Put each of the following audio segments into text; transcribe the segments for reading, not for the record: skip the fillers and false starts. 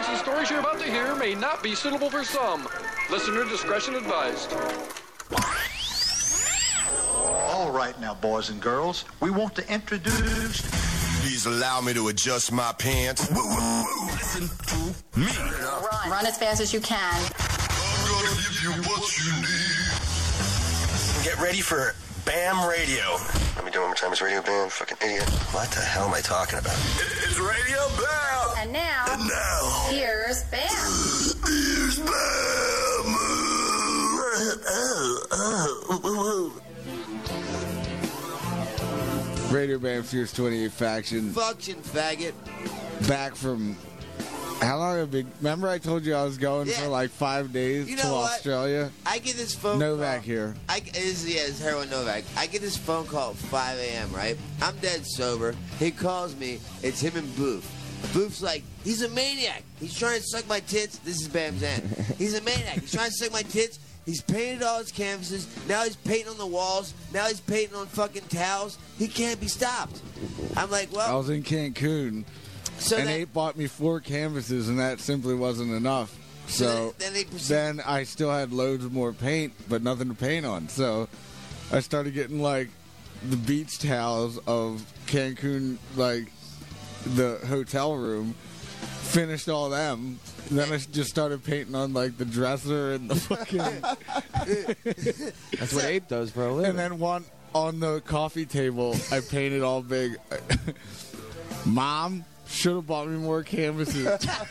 accounts and stories you're about to hear may not be suitable for some. Listener discretion advised. All right now, boys and girls, we want to introduce... Please allow me to adjust my pants. Listen to me. Run as fast as you can. I'm gonna give you what you need. Get ready for BAM Radio. Let me do it one more time. It's Radio BAM, fucking idiot. What the hell am I talking about? It's Radio BAM. And now, here's BAM. Here's BAM. Radio Bam Fierce 28 Faction. Function, faggot. Back from... How long have I been... Remember I told you I was going for like 5 days to Australia? I get this phone Novak call. here. It's heroin Novak. I get this phone call at 5 a.m., right? I'm dead sober. He calls me. It's him and Boof. Boof's like, he's a maniac. He's trying to suck my tits. This is Bam's aunt. He's a maniac. He's trying to suck my tits. He's painted all his canvases. Now he's painting on the walls. Now he's painting on fucking towels. He can't be stopped. I'm like, well... I was in Cancun, and Ape bought me 4 canvases, and that simply wasn't enough. So then I still had loads more paint, but nothing to paint on. So I started getting, like, the beach towels of Cancun, like, the hotel room, finished all them. Then I just started painting on, like, the dresser and the fucking... That's what Ape does for a living. And then one on the coffee table, I painted all big. Mom should have bought me more canvases.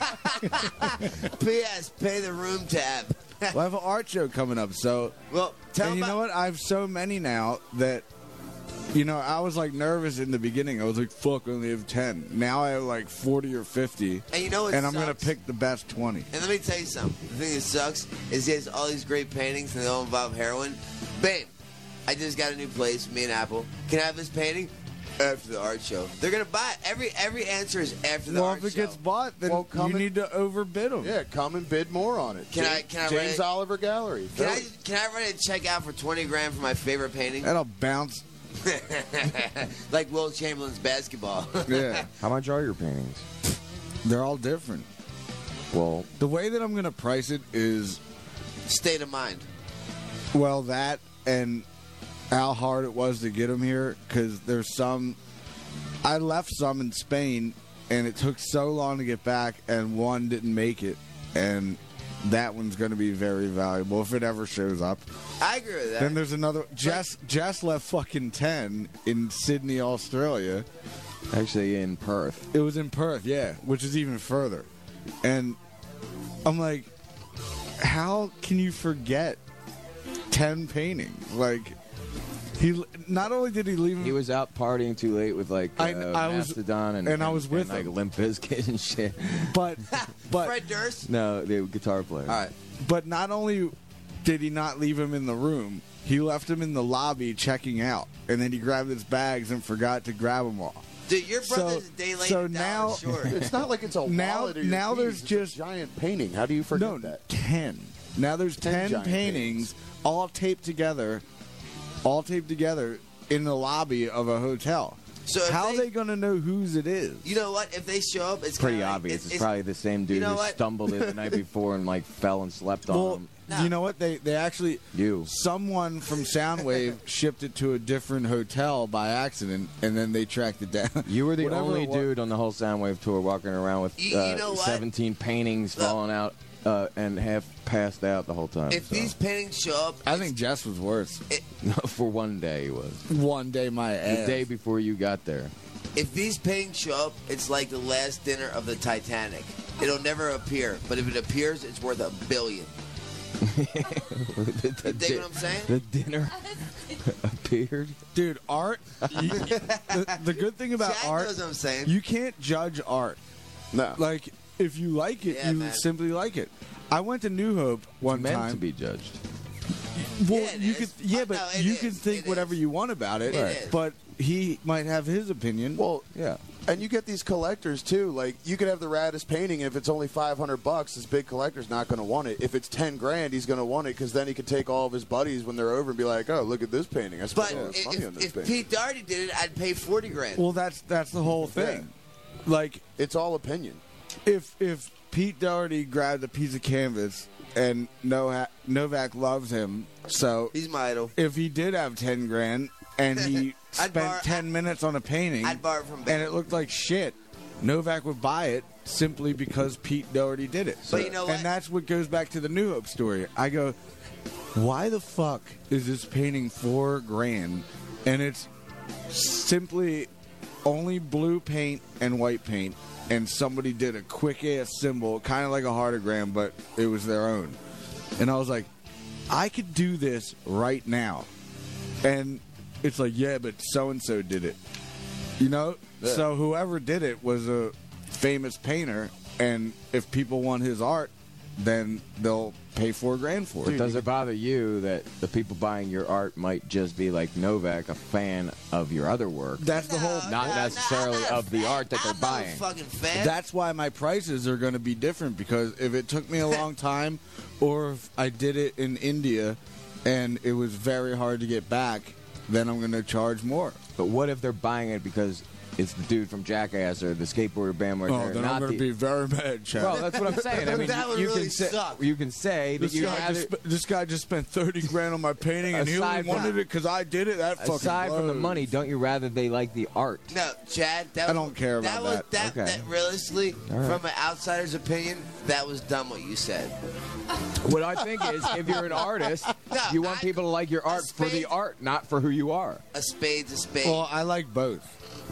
P.S. Pay the room tab. Well, I have an art show coming up, so... Well, and you know what? I have so many now that... You know, I was, like, nervous in the beginning. I was like, fuck, I only have 10. Now I have, like, 40 or 50. And you know what And I'm sucks? going to pick the best 20. And let me tell you something. The thing that sucks is he has all these great paintings and they all involve heroin. Babe, I just got a new place, me and Apple. Can I have this painting? After the art show. They're going to buy it. Every answer is after the art show. Well, if it gets bought, then you need to overbid them. Yeah, come and bid more on it. Can I James Oliver Gallery. Can I run a check out for $20,000 for my favorite painting? That'll bounce. Like Will Chamberlain's basketball. Yeah. How much are your paintings? They're all different. Well, the way that I'm going to price it is... State of mind. Well, that and how hard it was to get them here, because there's some... I left some in Spain, and it took so long to get back, and one didn't make it, and that one's going to be very valuable if it ever shows up. I agree with that. Then there's another... Jess left fucking 10 in Sydney, Australia. Actually, in Perth. It was in Perth, yeah, which is even further. And I'm like, how can you forget 10 paintings? Like, he not only did he leave him... He was out partying too late with, like, Mastodon and I was with like, him. Limp Bizkit and shit. But Fred Durst? No, the guitar player. All right. But not only did he not leave him in the room, he left him in the lobby checking out. And then he grabbed his bags and forgot to grab them all. Dude, your brother's a day late. So now, short. It's not like it's a wallet or your now keys. there's It's just a giant painting. How do you forget that? 10. Now there's 10 giant paintings all taped together in the lobby of a hotel. So how are they going to know whose it is? You know what? If they show up, it's pretty kinda obvious. Like, it's probably the same dude who stumbled it the night before and like fell and slept on him. You know what? They actually... Someone from Soundwave shipped it to a different hotel by accident, and then they tracked it down. You were the only dude on the whole Soundwave tour walking around with You know what? 17 paintings falling out and half passed out the whole time. If these paintings show up... I think Jess was worse. For one day, he was. One day, my ass. The day before you got there. If these paintings show up, it's like the last dinner of the Titanic. It'll never appear, but if it appears, it's worth $1 billion. You dig what I'm saying? The dinner appeared. Dude, art... the good thing about Jack art... knows what I'm saying. You can't judge art. No. Like, if you like it, you simply like it. I went to New Hope one meant time. to be judged. Well, Yeah, it you is. could, yeah, but No, it you is. can think It whatever is. you want about it. It is. But he might have his opinion. Well, yeah. And you get these collectors too. Like you could have the raddest painting, and if it's only $500, this big collector's not going to want it. If it's $10,000, he's going to want it because then he could take all of his buddies when they're over and be like, "Oh, look at this painting! I spent But all this money on this if painting." Pete Doherty did it, I'd pay $40,000. Well, that's the whole thing. Like, it's all opinion. if Pete Doherty grabbed a piece of canvas and Novak loves him, so he's my idol. If he did have 10 grand and he spent 10 minutes on a painting, I'd borrow it from and it looked like shit, Novak would buy it simply because Pete Doherty did it. But you know what? And that's what goes back to the New Hope story. I go, why the fuck is this painting $4 grand and it's simply only blue paint and white paint, and somebody did a quick ass symbol, kind of like a heartogram, but it was their own. And I was like, I could do this right now. And it's like, yeah, but so-and-so did it. You know? Yeah. So whoever did it was a famous painter, and if people want his art, then they'll pay $4 grand for it. Does it bother you that the people buying your art might just be like Novak, a fan of your other work? That's the whole... Not necessarily of the art that they're buying. Fucking fan. That's why my prices are going to be different, because if it took me a long time, or if I did it in India and it was very hard to get back, then I'm going to charge more. But what if they're buying it because it's the dude from Jackass or the skateboarder band right there? Then I'm going to be very mad, Chad. Well, that's what I'm saying. I mean, that would you really can say, suck. you can say that this guy just spent 30 grand on my painting, and he only wanted it because I did it. That fucking aside from the money, don't you rather they like the art? No, Chad. I don't care about that. That realistically, from an outsider's opinion, that was dumb what you said. What I think is, if you're an artist, you want people to like your art for the art, not for who you are. A spade's a spade. Well, I like both.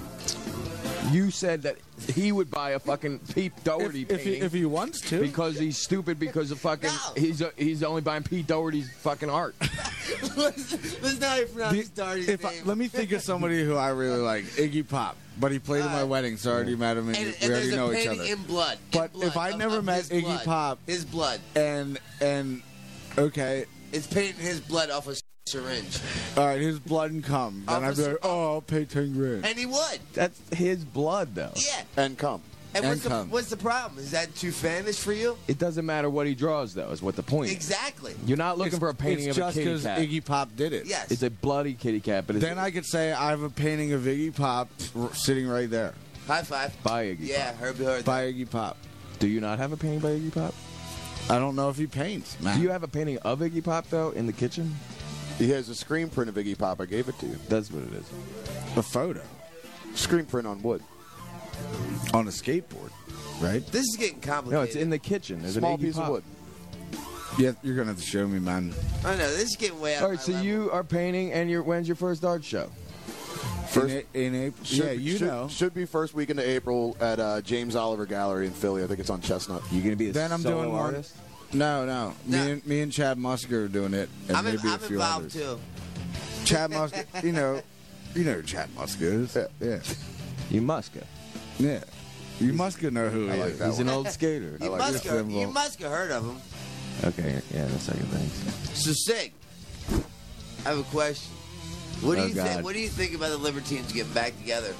You said that he would buy a fucking Pete Doherty painting if he wants to, because he's stupid. Because of fucking he's only buying Pete Doherty's fucking art. Let's not even pronounce Doherty's name. Let me think of somebody who I really like, Iggy Pop. But he played at my wedding, so I already met him, and we already know each other. In blood. But if I never met Iggy Pop, his blood, and okay, it's painting his blood off a syringe. All right, his blood and cum. Then I'd be like, I'll pay 10 grand. And he would. That's his blood, though. Yeah. And cum. And what's the problem? Is that too fanish for you? It doesn't matter what he draws, though, is what the point is. Exactly. You're not looking for a painting of a kitty cat. It's just because Iggy Pop did it. Yes. It's a bloody kitty cat. But then I could say I have a painting of Iggy Pop sitting right there. High five. By Iggy Pop. Yeah, Herbie heard that. By Iggy Pop. Do you not have a painting by Iggy Pop? I don't know if he paints, man. Do you have a painting of Iggy Pop, though, in the kitchen? He has a screen print of Iggy Pop. I gave it to you. That's what it is. A photo. Screen print on wood. On a skateboard, right? This is getting complicated. No, it's in the kitchen. There's Small an Iggy piece Pop. of wood. Yeah, you're going to have to show me, man. I know, this is getting way out All of right, my so level. you are painting, and when's your first art show? In April. Yeah, you know. Should be first weekend of April at James Oliver Gallery in Philly. I think it's on Chestnut. You going to be a Then I'm solo doing one. artist? No. Me and Chad Musker are doing it, and I'm maybe a few involved others. too. Chad Musker, you know who Chad Musker is. Yeah. You must go. Yeah. You must know who he is. He's an old skater. You must have heard of him. Okay, yeah, that's how you think. So, Sig, I have a question. What do you God. think? What do you think about the Libertines getting back together?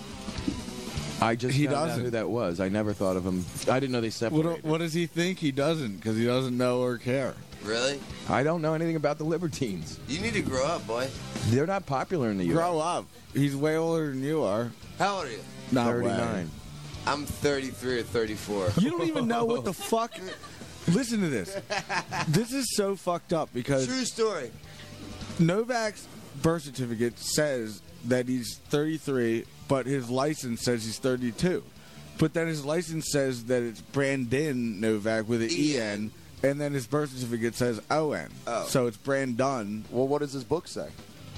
I just He found out doesn't. who that was. I never thought of him. I didn't know they separated. What does he think? He doesn't, because he doesn't know or care. Really? I don't know anything about the Libertines. You need to grow up, boy. They're not popular in the U.S. Grow up. He's way older than you are. How old are you? Not 39. way. I'm 33 or 34. You don't even know what the fuck. Listen to this. This is so fucked up because True story. Novak's birth certificate says that he's 33, but his license says he's 32. But then his license says that it's Brandon Novak with an E-N, and then his birth certificate says O-N. Oh. So it's Brandon. Well, what does his book say?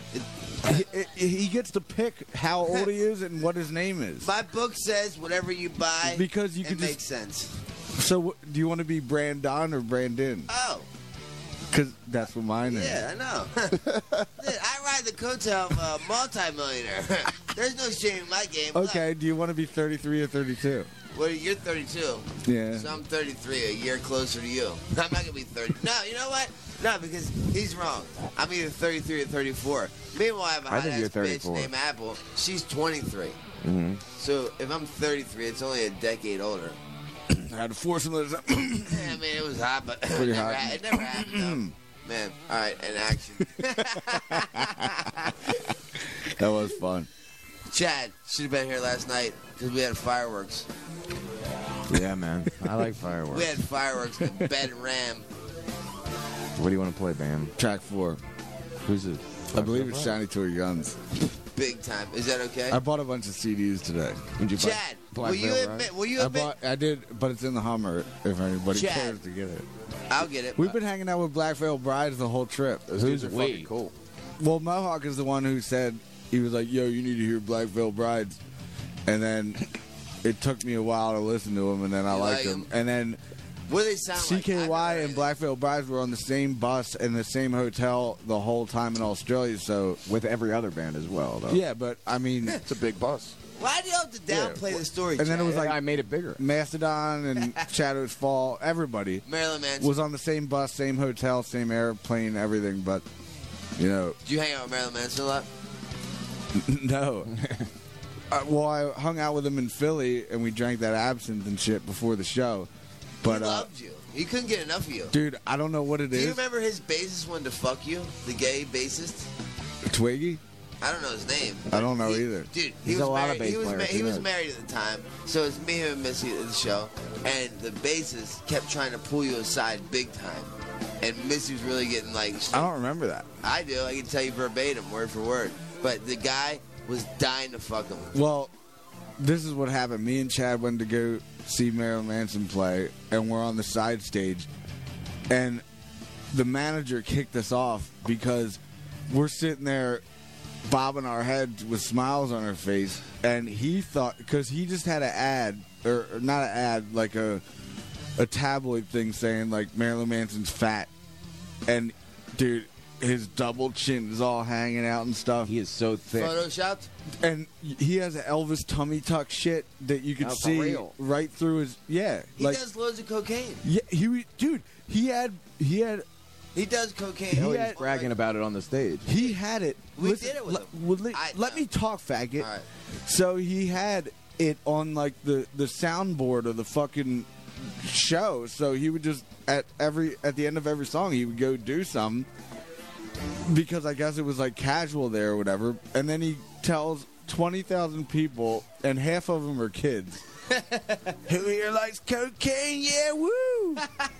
He gets to pick how old he is and what his name is. My book says whatever you buy, Because you it can just- makes sense. So do you want to be Brandon or Brandon? Oh, Because that's what mine is. yeah, I know. Dude, I ride the coattail of a multimillionaire. There's no shame in my game. Okay, do you want to be 33 or 32? Well, you're 32. Yeah. So I'm 33, a year closer to you. I'm not going to be 30. No, you know what? No, because he's wrong. I'm either 33 or 34. Meanwhile, I have a I think hot-ass you're bitch 34. named Apple. She's 23. Mm-hmm. So if I'm 33, it's only a decade older. I had to force him to... Yeah, I mean, it was hot, but Pretty it never, hot. it never happened, though. Man, all right, in action. That was fun. Chad should have been here last night because we had fireworks. Yeah, man. I like fireworks. We had fireworks at Bed and Ram. What do you want to play, Bam? Track 4. Who's it? I believe it's Shiny Toy Guns. Big time. Is that okay? I bought a bunch of CDs today. Would you buy Chad, Black will you Veil admit? Bride? Will you admit? I did, but it's in the Hummer if anybody Chad. cares to get it. I'll get it. We've been hanging out with Black Veil Brides the whole trip. Those dudes are fucking cool. Well, Mohawk is the one who said, he was like, yo, you need to hear Black Veil Brides. And then it took me a while to listen to him, and then I You liked like him. 'em? And then What do they sound like? I've never CKY heard and it. Black Veil Brides were on the same bus and the same hotel the whole time in Australia. So With every other band as well, though. yeah, but I mean, It's a big bus. Why do you have to downplay the story? and then it was Chad? like I made it bigger. Mastodon and Shadows Fall. Everybody Marilyn Manson. was on the same bus, same hotel, same airplane, everything. But you know, Do you hang out with Marilyn Manson a lot? no. Well, I hung out with him in Philly, and we drank that absinthe and shit before the show. But He loved you. He couldn't get enough of you. dude, I don't know what it Do you is. remember his bassist wanted to fuck you? The gay bassist? Twiggy? I don't know his name. I don't know He- either. Dude, There's was a lot married. of bass he was, players, he who was knows? married at the time, so it's me, him, and Missy at the show. And the bassist kept trying to pull you aside big time. And Missy was really getting like. I don't remember that. I do. I can tell you verbatim, word for word. But the guy was dying to fuck him. Well, this is what happened. Me and Chad went to go see Marilyn Manson play, and we're on the side stage. And the manager kicked us off because we're sitting there bobbing our heads with smiles on our face. And he thought, because he just had an ad, or not an ad, like a tabloid thing saying, like, Marilyn Manson's fat. And, dude, his double chin is all hanging out and stuff. He is so thick. Photoshopped? And he has an Elvis tummy tuck shit that you could Oh, for see real? right through his. Yeah, He like does loads of cocaine. yeah, dude. He had He does cocaine. He was had- bragging about it on the stage. he had it. We did it with let, him. well, let, I let know. me talk, faggot. All right. So he had it on like the soundboard of the fucking show. So he would just at the end of every song he would go do something because I guess it was like casual there or whatever. And then he tells 20,000 people, and half of them are kids. Who here likes cocaine? Yeah, woo!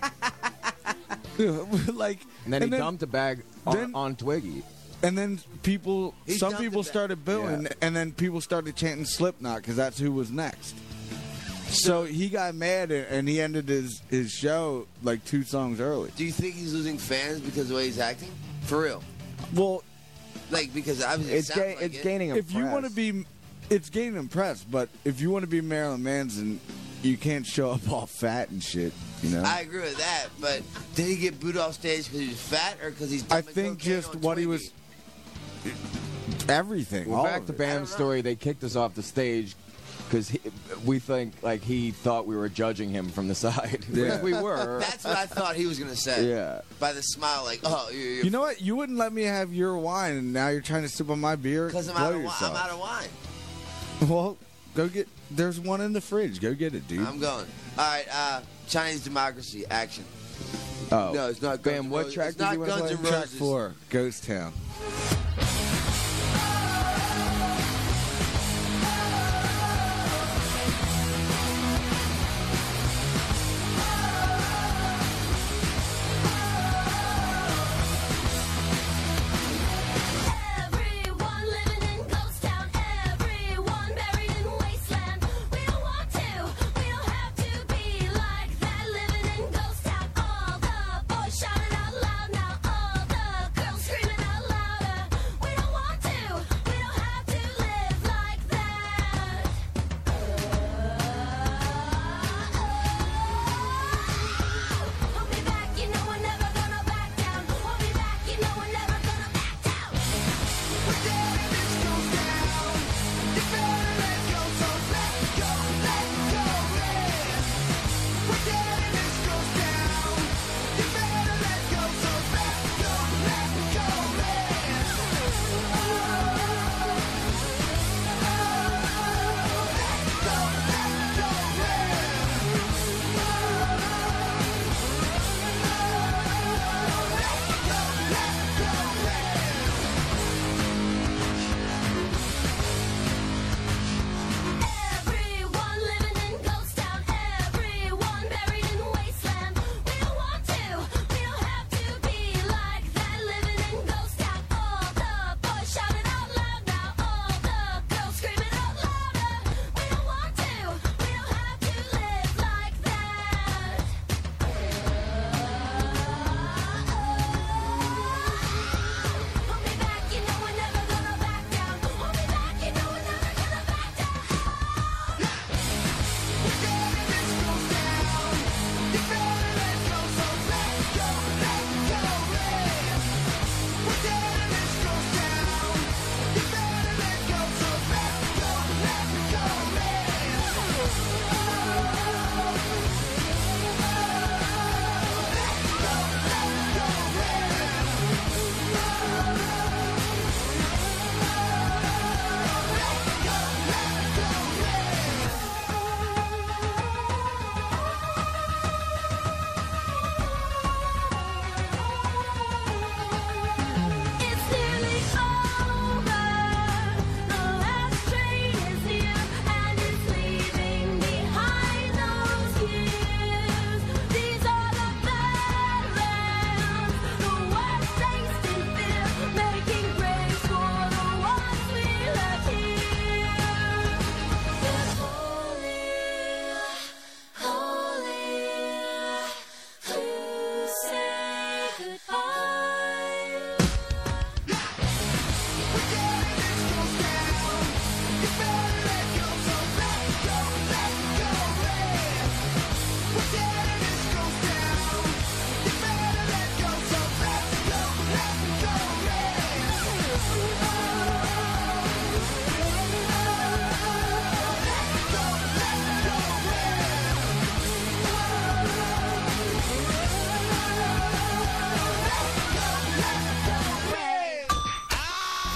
Like, And then he dumped a bag on Twiggy. and then He some dumped people it back. started booing, Yeah. and then people started chanting Slipknot because that's who was next. So he got mad, and he ended his show like 2 songs early. Do you think he's losing fans because of the way he's acting? For real? Well, Like, because obviously It's, it sounds like it's it. gaining a if you want to be, it's gaining impressed, but if you want to be Marilyn Manson, you can't show up all fat and shit, you know? I agree with that, but did he get booed off stage because he was fat or because he's I dumping think cocaine just on what he Twiggy? was. Everything. Well, all back of to it. Bam's story, they kicked us off the stage because we think like he thought we were judging him from the side. Yeah. Which we were. That's what I thought he was going to say. Yeah. By the smile, like, oh, you're You know what? You wouldn't let me have your wine, and now you're trying to sip on my beer. because I'm Blow out of yourself. I'm out of wine. Well, go get. There's one in the fridge. Go get it, dude. I'm going. All right, Chinese democracy action. Oh. No, it's not. Bam, Guns N' what Roses. track It's did not you want to Guns play? N' Track Roses. 4, Ghost Town. Everyone living in ghost town, everyone buried in wasteland. We don't want to, we don't have to be like that. Living in ghost town, all the boys shouting out loud now, all the girls screaming out louder.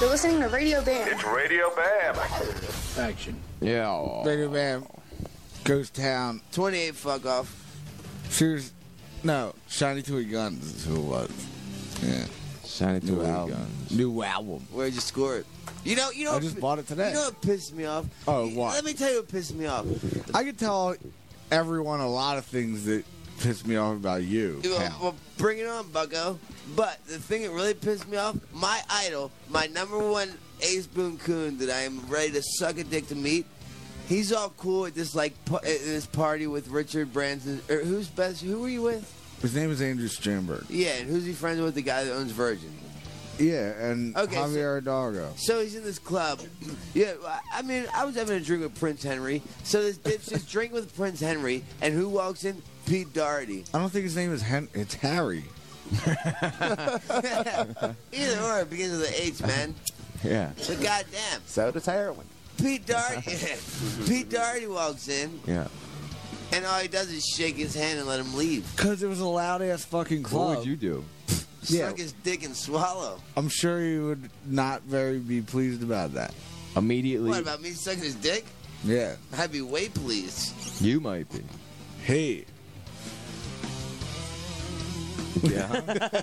You're listening to Radio Bam. It's Radio Bam. Action. Yeah. Radio Bam goes town. 28 fuck off. Shiny Toy Guns is who it was. Yeah. Shiny New Toy album. Guns. New album. Where'd you score it? You know. I just bought it today. You know what pissed me off? Oh, what? Let me tell you what pissed me off. I can tell everyone a lot of things that piss me off about you. Well, bring it on, bucko. But the thing that really pissed me off, my idol, my number one Ace Boone Coon that I am ready to suck a dick to meet, he's all cool at this this party with Richard Branson. Who were you with? His name is Andrew Strandberg. Yeah, and who's he friends with? The guy that owns Virgin. Yeah, and Javier Hidalgo. So he's in this club. Yeah, I mean, I was having a drink with Prince Henry. So this dipshit's drinking with Prince Henry, and who walks in? Pete Doherty. I don't think his name is it's Harry. Either or, it begins with an H, man. Yeah. But goddamn. So does heroin. Pete Doherty walks in. Yeah. And all he does is shake his hand and let him leave. Because it was a loud-ass fucking club. What would you do? Suck his dick and swallow. I'm sure he would not be pleased about that. Immediately. What, about me sucking his dick? Yeah. I'd be way pleased. You might be. Hey. Yeah.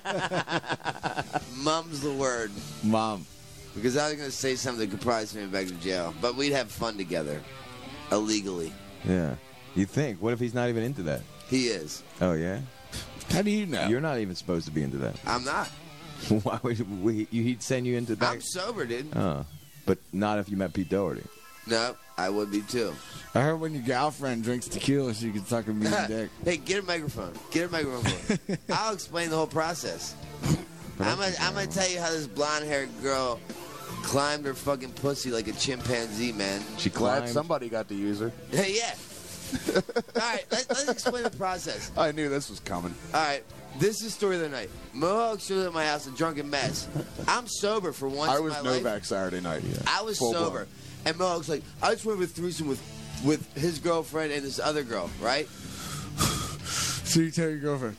Mum's the word. Mom. Because I was going to say something that could probably send me back to jail. But we'd have fun together. Illegally. Yeah. You think? What if he's not even into that? He is. Oh, yeah? How do you know? You're not even supposed to be into that. I'm not. Why would he'd send you into that? I'm sober, dude. Oh. But not if you met Pete Doherty. No, I would be too. I heard when your girlfriend drinks tequila, she can suck a mean dick. Hey, get a microphone. Get a microphone. I'll explain the whole process. I'm gonna tell you how this blonde-haired girl climbed her fucking pussy like a chimpanzee, man. She Glad climbed. somebody got to use her. Yeah. All right, let's explain the process. I knew this was coming. All right, this is the story of the night. Mohawk showed up at my house, a drunken mess. I'm sober for once I in was my life. Novak Saturday night. Yeah. I was Full sober. blown. And Mohawk's like, I just went with a threesome with his girlfriend and this other girl, right? So you tell your girlfriend,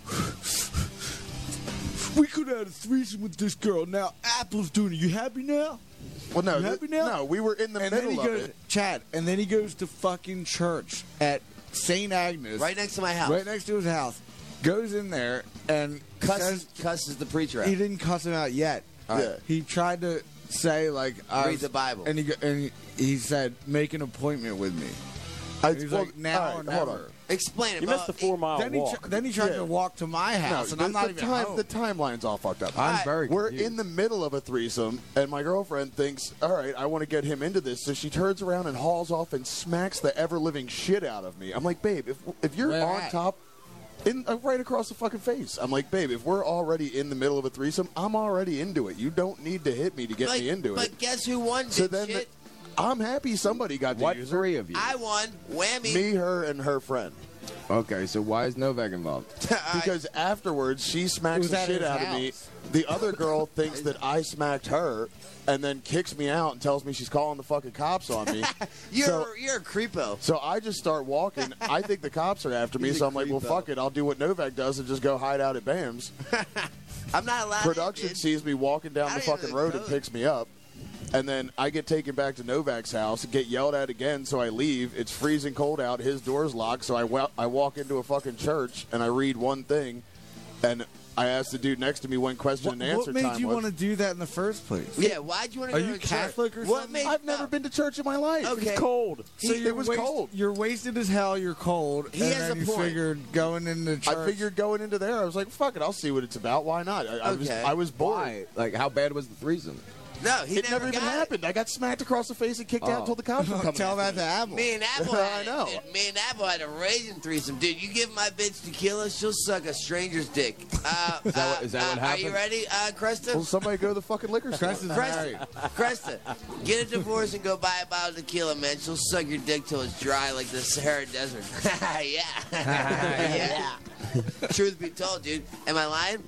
we could have had a threesome with this girl. Now Apple's doing it. You happy now? Well, no, You happy now? no, we were in the And then middle he of goes, it. Chad, and then he goes to fucking church at St. Agnes. Right next to my house. Right next to his house. Goes in there and Cusses the preacher out. He didn't cuss him out yet. Yeah. He tried to say, like... Read the Bible. And he said, make an appointment with me. He's like, now or never. hold on. Explain it. You missed the 4-mile walk. Then he tried to walk to my house, and I'm not even home. The timeline's all fucked up. I'm very We're confused. in the middle of a threesome, and my girlfriend thinks, all right, I want to get him into this. So she turns around and hauls off and smacks the ever-living shit out of me. I'm like, babe, if you're Where on at? top, right across the fucking face. I'm like, babe, if we're already in the middle of a threesome, I'm already into it. You don't need to hit me to get me into but it. guess who won, So dipshit? then I'm happy somebody got to What use her. three of you? I won. Whammy. Me, her, and her friend. Okay, so why is Novak involved? Because afterwards, she smacks was the at shit his out of me. house. The other girl thinks that I smacked her, and then kicks me out and tells me she's calling the fucking cops on me. You're a creepo. So I just start walking. I think the cops are after me, He's a so I'm like, well, creepo. fuck it. I'll do what Novak does and just go hide out at BAM's. I'm not allowed. Production in, dude. sees me walking down I the don't fucking even road know. and picks me up. And then I get taken back to Novak's house, get yelled at again, so I leave. It's freezing cold out. His door's locked, so I walk into a fucking church, and I read one thing, and I asked the dude next to me when question and answer What made time you was. want to do that in the first place? Yeah, why'd you want to Are go you to church? Catholic or What something? made- I've never been to church in my life. Okay. It's cold. So It was cold. You're wasted as hell. You're cold. He and has then a you point. figured going into church. I figured going into there, I was like, fuck it, I'll see what it's about. Why not? I was bored. Why? Like, how bad was the threesome? No, he It never even got happened. I got smacked across the face and kicked out until the cops were coming. Tell that to Apple. Me and Apple I had know. Me and Apple had a raging threesome. Dude, you give my bitch tequila, she'll suck a stranger's dick. Is that what Are happened? you ready, Cresta? Well, somebody go to the fucking liquor store. Cresta's married. Cresta, get a divorce and go buy a bottle of tequila, man. She'll suck your dick till it's dry like the Sahara Desert. Yeah. Yeah. Truth be told, dude. Am I lying?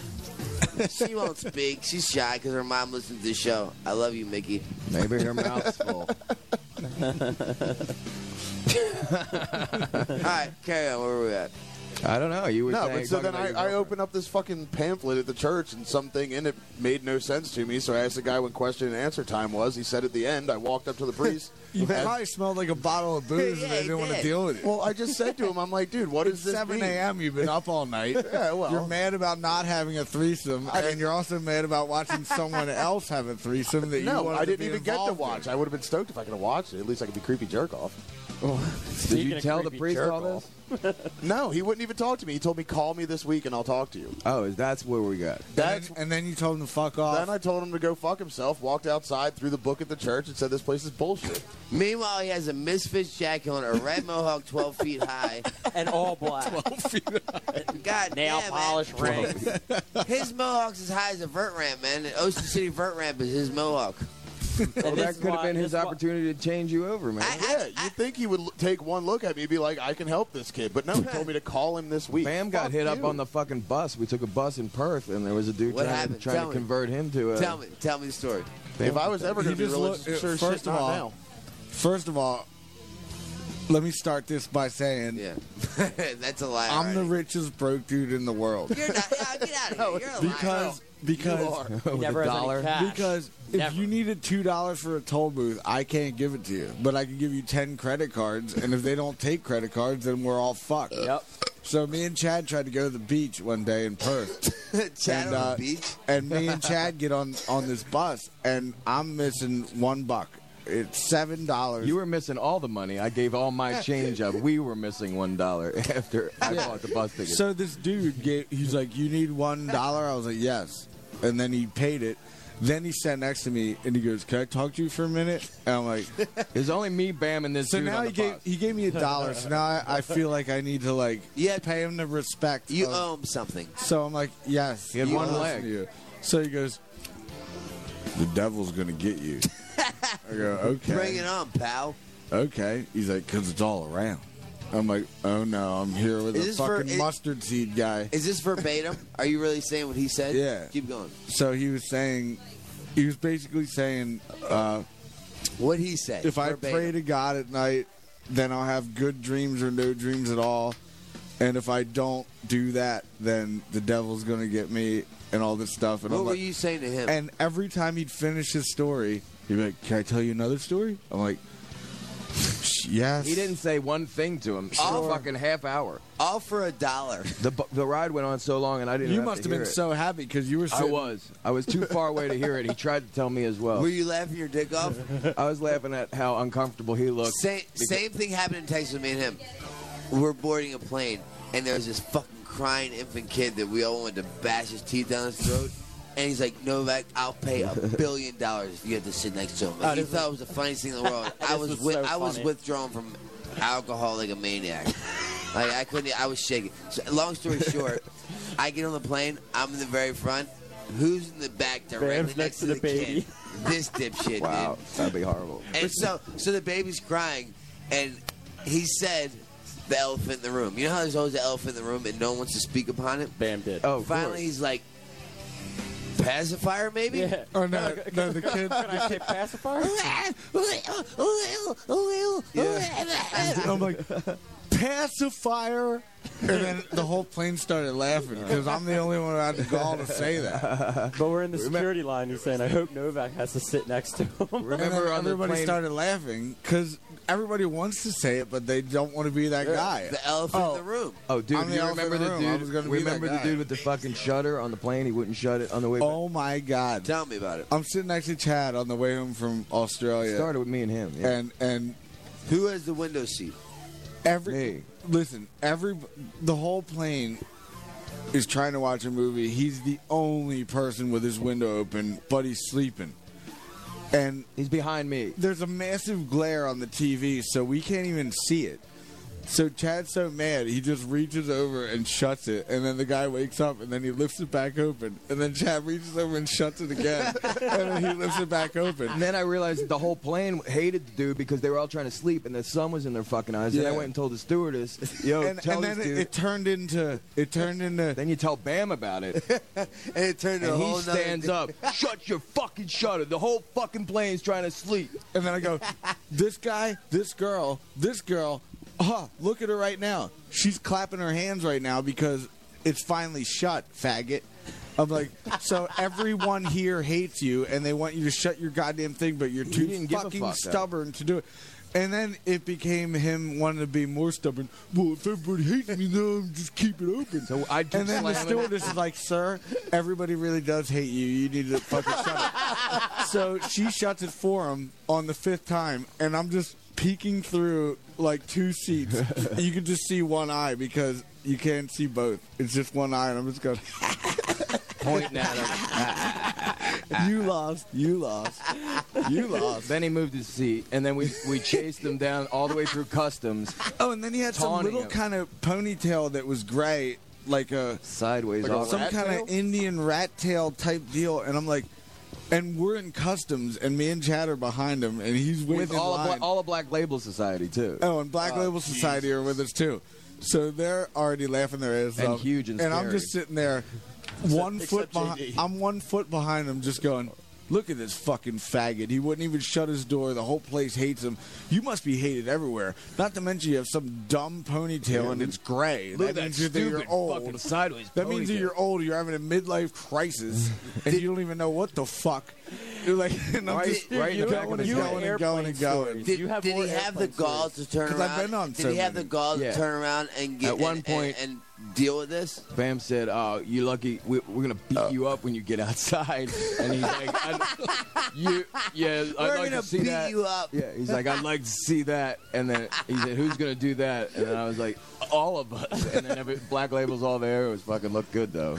She won't speak. She's shy because her mom listens to the show. I love you, Mickey. Maybe her mouth's full. All right, carry on. Where were we at? I don't know. You were No, saying, but so talking then about your I girlfriend. opened up this fucking pamphlet at the church, and something in it made no sense to me. So I asked the guy when question and answer time was. He said at the end. I walked up to the priest. You probably smelled like a bottle of booze, and they didn't want to deal with it. Well, I just said to him, I'm like, dude, what does It's this 7 mean? a.m. You've been up all night. Yeah, well. You're mad about not having a threesome, and you're also mad about watching someone else have a threesome that you No, wanted I to didn't be even get to involved watch. in. I would have been stoked if I could have watched it. At least I could be creepy jerk off. Did you tell the priest all this? No, he wouldn't even talk to me. He told me, call me this week and I'll talk to you. Oh, that's where we got. And then you told him to fuck off. Then I told him to go fuck himself, walked outside, threw the book at the church, and said this place is bullshit. Meanwhile, he has a Misfits jacket on, a red mohawk 12 feet high. And all black. 12 feet high. God Nail damn, polish man. ring. His mohawk's as high as a vert ramp, man. The Ocean City vert ramp is his mohawk. Well, that could have been his opportunity to change you over, man. Yeah, you'd think he would take one look at me and be like, I can help this kid. But no, he told me to call him this week. Bam got Fuck hit up you. on the fucking bus. We took a bus in Perth, and there was a dude What trying happened? to Tell me. convert him to a... Tell me the story. If I was ever going He to be just religious, looked- sure as first shit, of not all- now. First of all, let me start this by saying, Yeah. That's a lie. I'm the already. richest broke dude in the world. You're not. Get out of here. You're a liar. Because with Never a has any dollar. cash. Because if Never. you needed $2 for a toll booth, I can't give it to you. But I can give you 10 credit cards, and if they don't take credit cards, then we're all fucked. Yep. So me and Chad tried to go to the beach one day in Perth. Chad and, on the beach. And me and Chad get on this bus, and I'm missing $1. It's $7. You were missing all the money. I gave all my change up. We were missing $1 after I bought the bus ticket. So this dude, he's like, you need $1? I was like, yes. And then he paid it. Then he sat next to me, and he goes, can I talk to you for a minute? And I'm like... There's only me, Bam, and this So dude now on he the gave bus. he gave me $1. So now I feel like I need to pay him the respect. You of- owe him something. So I'm like, yes. He had you one listen leg. to you. So he goes, the devil's gonna get you. I go, okay. Bring it on, pal. Okay. He's like, because it's all around. I'm like, oh no, I'm here with Is a this for- fucking mustard seed guy. Is this verbatim? Are you really saying what he said? Yeah. Keep going. So he was basically saying, What he said. if I verbatim. pray to God at night, then I'll have good dreams or no dreams at all. And if I don't do that, then the devil's going to get me and all this stuff. And What I'm were like, you saying to him? and every time he'd finish his story, he'd be like, can I tell you another story? I'm like, yes. He didn't say one thing to him. All fucking half hour. All for $1. The ride went on so long, and I didn't. You have must to have been hear it. so happy because you were I sitting. was. I was too far away to hear it. He tried to tell me as well. Were you laughing your dick off? I was laughing at how uncomfortable he looked. Same thing happened in Texas with me and him. We're boarding a plane, and there was this fucking crying infant kid that we all wanted to bash his teeth down his throat. And he's like, Novak, I'll pay $1 billion if you have to sit next to him. Like, he thought it was the funniest thing in the world. I was withdrawn from alcohol like a maniac. Like I couldn't. I was shaking. So, long story short, I get on the plane. I'm in the very front. Who's in the back directly Bam's next to the baby. kid? This dipshit, Wow, dude. that'd be horrible. And so the baby's crying, and he said the elephant in the room. You know how there's always an elephant in the room and no one wants to speak upon it? Bam did. Oh, of Finally, course. he's like, pacifier, maybe? Yeah. Oh no, no, the kid. Can I say pacifier? I'm like, pacifier. And then the whole plane started laughing because I'm the only one who had the gall to say that. But we're in the security line. He's saying, I hope Novak has to sit next to him. And Remember then on the everybody plane? started laughing because everybody wants to say it, but they don't want to be that guy. The elephant in the room. Oh, dude, I'm the you elephant remember in the the room. I was dude? gonna be Remember that the guy. dude with the fucking shutter on the plane? He wouldn't shut it on the way back. Oh my God! Tell me about it. I'm sitting next to Chad on the way home from Australia, Started with me and him. Yeah. and Who has the window seat? the whole plane is trying to watch a movie. He's the only person with his window open, but he's sleeping. And He's behind me. there's a massive glare on the TV, so we can't even see it. So Chad's so mad, he just reaches over and shuts it, and then the guy wakes up, and then he lifts it back open, and then Chad reaches over and shuts it again, and then he lifts it back open. And then I realized that the whole plane hated the dude because they were all trying to sleep and the sun was in their fucking eyes. And I Yeah. went and told the stewardess, yo, And tell then this dude. it turned into. Then you tell Bam about it. And it turned into And a he whole nother stands up. Shut your fucking shutter. The whole fucking plane's trying to sleep. And then I go, this guy, this girl, oh, look at her right now. She's clapping her hands right now because it's finally shut, faggot. I'm like, so everyone here hates you, and they want you to shut your goddamn thing, but you're too fucking stubborn to do it. And then it became him wanting to be more stubborn. Well, if everybody hates me, then just keep it open. So I and then the stewardess is like, sir, everybody really does hate you. You need to fucking shut it. So she shuts it for him on the 5th time, and I'm just peeking through like 2 seats. You can just see one eye because you can't see both. It's just one eye, and I'm just going... pointing at him. You lost. You lost. You lost. Then he moved his seat, and then we chased him down all the way through customs. Oh, and then he had some little kind of ponytail that was gray, like a sideways, like some kind of Indian rat tail type deal. And I'm like, and we're in customs, and me and Chad are behind him, and he's waiting with all of Black Label Society too. Oh, and Black Label Society are with us too. So they're already laughing their ass and off. Huge and I'm scary. just sitting there. 1 foot behind. I'm 1 foot behind him, just going, look at this fucking faggot. He wouldn't even shut his door. The whole place hates him. You must be hated everywhere. Not to mention you have some dumb ponytail and it's gray. Look that at that means that you're stupid old. fucking sideways That means that ponytail. you're old. You're having a midlife crisis, and you don't even know what the fuck. You're like, and I'm just right in the back of his head. going and going. Did he have the gall to turn around? I've been on Did so he have many. the gall to turn around and get At one point- and deal with this? Bam said, "Oh, you lucky. We're gonna beat you up when you get outside." And he's like, I'd like gonna to see beat that. you up. Yeah, he's like, "I'd like to see that." And then he said, "Who's gonna do that?" And then I was like, "All of us." And then Black Label's all there. It was fucking looked good though.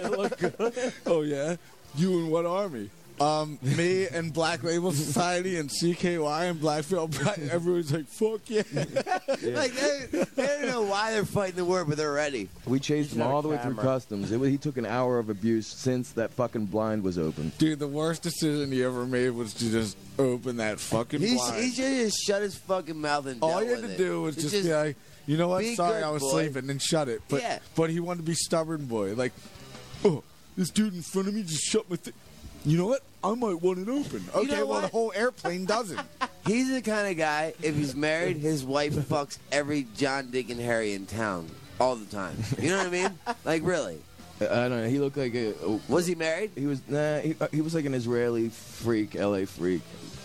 Oh yeah, you in what army? Me and Black Label Society and CKY and Blackfield. Everyone's like, fuck yeah. Like they don't know why they're fighting the war, but they're ready. We chased him not a all the way through camera. customs. He took an hour of abuse since that fucking blind was open. Dude, the worst decision he ever made was to just open that fucking blind. He should have just shut his fucking mouth and All dealt you had with to it. do was It's just be like, you know what? be Sorry, good, I was boy. sleeping, and shut it. But Yeah. but he wanted to be stubborn boy. Like, oh, this dude in front of me just shut my thing. You know what? I might want it open. Okay, know well, the what? whole airplane doesn't. He's the kind of guy, if he's married, his wife fucks every John, Dick, and Harry in town all the time. You know what I mean? Like, really. I don't know. He looked like a. Was he married? He was. Nah. He was like an Israeli freak, LA freak.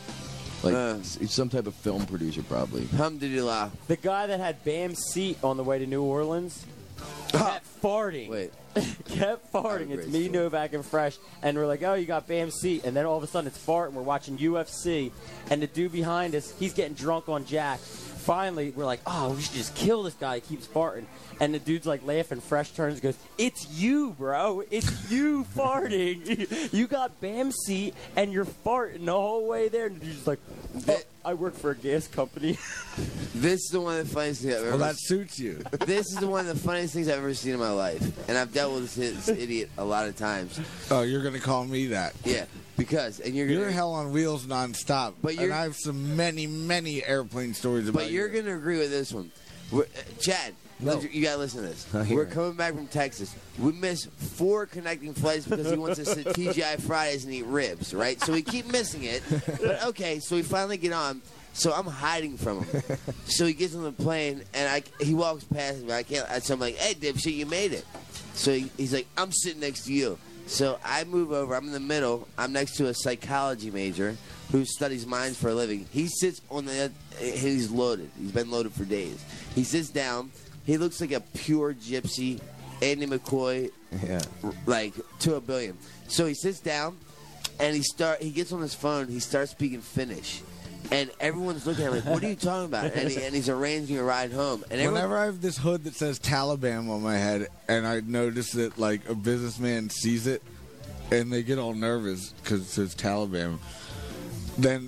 Like he's some type of film producer, probably. Alhamdulillah. The guy that had Bam's seat on the way to New Orleans kept farting. Wait. Kept farting. It's me, Novak, and Fresh. And we're like, oh, you got Bam's seat. And then all of a sudden it's farting. We're watching UFC. And the dude behind us, he's getting drunk on Jack. Finally, we're like, oh, we should just kill this guy. He keeps farting. And the dude's like laughing. Fresh turns and goes, it's you, bro. It's you farting. You got Bam's seat and you're farting the whole way there. And the dude's like, oh, I work for a gas company. This is the one of the funniest things I've ever Well, that suits you. This is the one of the funniest things I've ever seen in my life. And I've dealt with this idiot a lot of times. Oh, you're going to call me that. Yeah, because, and you're You're hell on wheels nonstop. But and I have some many airplane stories about But you're going to agree with this one. Chad, you got to listen to this. We're coming back from Texas. We missed 4 connecting flights because he wants us to TGI Fridays and eat ribs, right? So we keep missing it. But okay, so we finally get on. So I'm hiding from him. So he gets on the plane, and he walks past me. I can't. So I'm like, hey, dipshit, you made it. So he's like, I'm sitting next to you. So I move over. I'm in the middle. I'm next to a psychology major who studies minds for a living. He sits on the. He's loaded. He's been loaded for days. He sits down. He looks like a pure gypsy, Andy McCoy, like to a billion. So he sits down, and he gets on his phone. He starts speaking Finnish. And everyone's looking at him like, what are you talking about? And he's arranging a ride home. And whenever I have this hood that says Taliban on my head, and I notice that like a businessman sees it, and they get all nervous because it says Taliban, then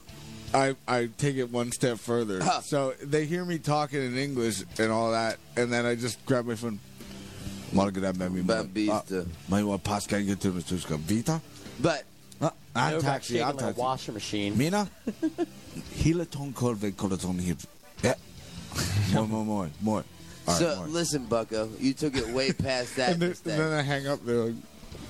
I take it one step further. So they hear me talking in English and all that, and then I just grab my phone. But I'm Novak taxi. shaking I'm like a taxi. washer machine. Mina, hilaton kolve kolaton hip. Yeah. More. All right, so more. listen, Bucko, you took it way past that. And then I hang up there. Like,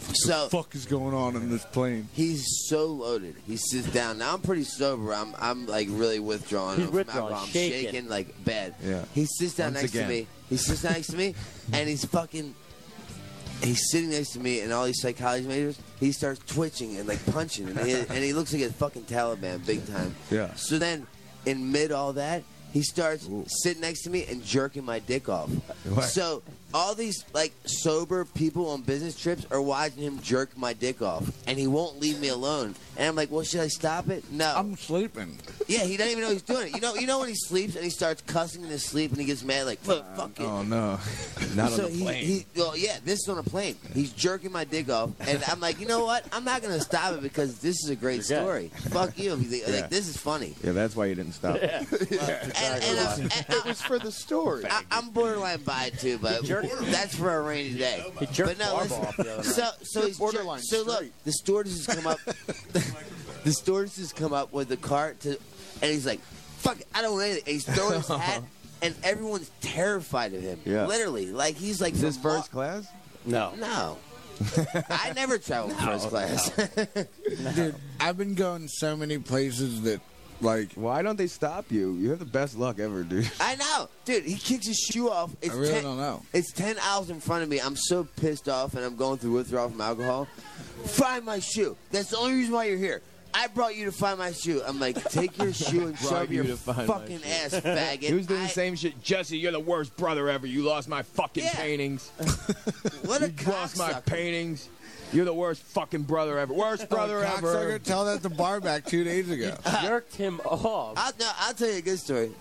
So what the fuck is going on in this plane? he's so loaded. He sits down. Now I'm pretty sober. I'm like really withdrawn. He's from withdrawn, alcohol. I'm shaking. like bad. Yeah. He sits down Once next again. to me. He sits down next to me, and he's sitting next to me, and all these psychology majors. He starts twitching and like punching, and he looks like a fucking Taliban, big time. Yeah. So then, in mid all that, he starts sitting next to me and jerking my dick off. What? So all these like sober people on business trips are watching him jerk my dick off, and he won't leave me alone. And I'm like, well, should I stop it? No. I'm sleeping. Yeah, he doesn't even know he's doing it. You know when he sleeps and he starts cussing in his sleep and he gets mad like, fuck it. Oh no, not So on the plane. this is on a plane. He's jerking my dick off, and I'm like, you know what? I'm not gonna stop it because this is a great story. Fuck you. If you think, like, this is funny. Yeah, that's why you didn't stop. And It was for the story. I'm borderline by it too, but that's for a rainy day. He jerked But no, Barb listen, off the other night. so he's borderline So look, straight. the stewardesses come up. The stewardesses come up with the cart and he's like, "Fuck it, I don't want anything." And he's throwing his hat, and everyone's terrified of him. Yeah. Literally, like he's like Is this from first class? No. No. I never traveled first class. Dude, I've been going so many places that, like, Why don't they stop you? You have the best luck ever, dude. I know, dude. He kicks his shoe off. It's I really don't know. It's 10 hours in front of me. I'm so pissed off, and I'm going through withdrawal from alcohol. Find my shoe. That's the only reason why you're here. I brought you to find my shoe. I'm like, take your shoe and Brought shove you your to find my fucking shoe. ass, faggot. He was doing the same shit. Jesse, you're the worst brother ever. You lost my fucking Yeah. paintings. What a You lost my cocksucker. paintings. You're the worst fucking brother ever. Worst brother ever. cocksucker, tell that to Barback 2 days ago. Jerked him off. I'll tell you a good story.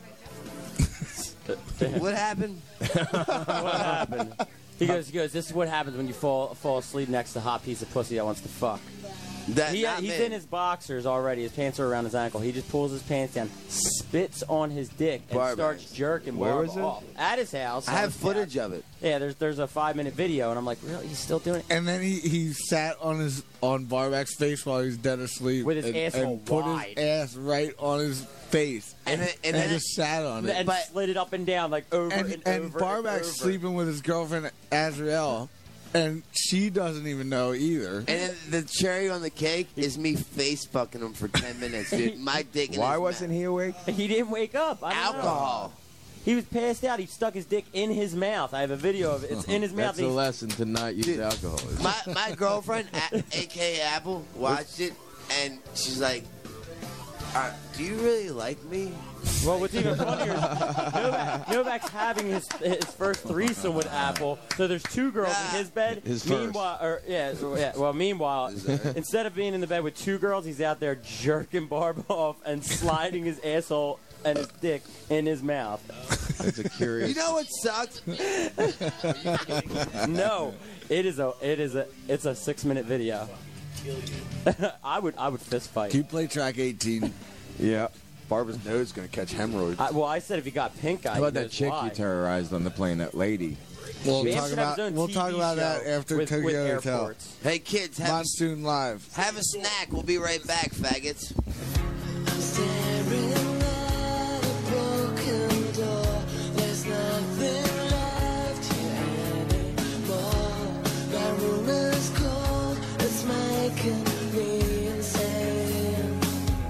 What happened? What happened? He goes, this is what happens when you fall asleep next to a hot piece of pussy that wants to fuck. He's in his boxers already. His pants are around his ankle. He just pulls his pants down, spits on his dick, and Barb. starts jerking Where Barb was it? off. At his house. I on have his footage couch. of it. Yeah, there's a 5-minute video, and I'm like, really? He's still doing it? And then he sat on Barback's face while he was dead asleep. With his and, asshole and put wide. his ass right on his face. And And then just sat on it. And slid it up and down, like over and over. Barback's over. sleeping with his girlfriend, Azrael, and she doesn't even know either. And then the cherry on the cake is me face fucking him for 10 minutes, dude. My dick in Why his wasn't mouth. he awake? He didn't wake up. I don't know. Alcohol. He was passed out. He stuck his dick in his mouth. I have a video of it. It's in his mouth. That's a lesson to not use alcohol. My girlfriend, a.k.a. Apple, watched it, and she's like, do you really like me? Well, what's even funnier is Novak's having his first threesome with Apple. So there's 2 girls in his bed. His first. Meanwhile, instead of being in the bed with 2 girls, he's out there jerking Barb off and sliding his asshole and his dick in his mouth. That's a curious. You know what sucked? No, it's a 6-minute video. I would fist fight. Can you play track 18? Yeah. Barbara's nose is going to catch hemorrhoids. I said if he got pink eye. How about he that knows chick why. you terrorized on the plane? That lady. We'll Bam talk should have his own about TV that show after with Tokyo Hotel. airports. Hey, kids, have Monsoon Live. a snack. We'll be right back, faggots. Staring at a broken door. There's nothing left here anymore. My room is cold. It's making me insane.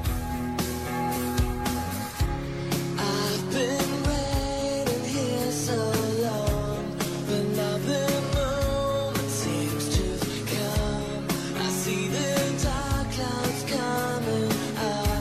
I've been waiting here so long, but nothing moment seems to come. I see the dark clouds coming out.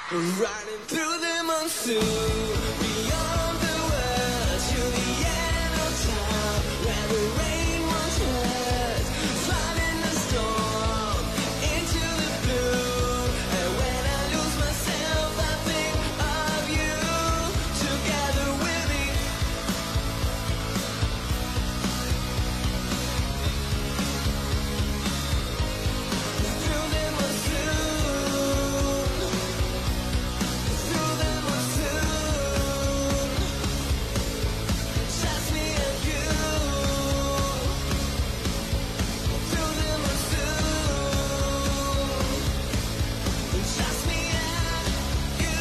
Riding through the monsoon, beyond the world, to the end of time, where the rain was heard, sliding the storm into the blue. And when I lose myself, I think of you, together with me. Through the monsoon, through the monsoon, just me and you. Through the monsoon, just me and you.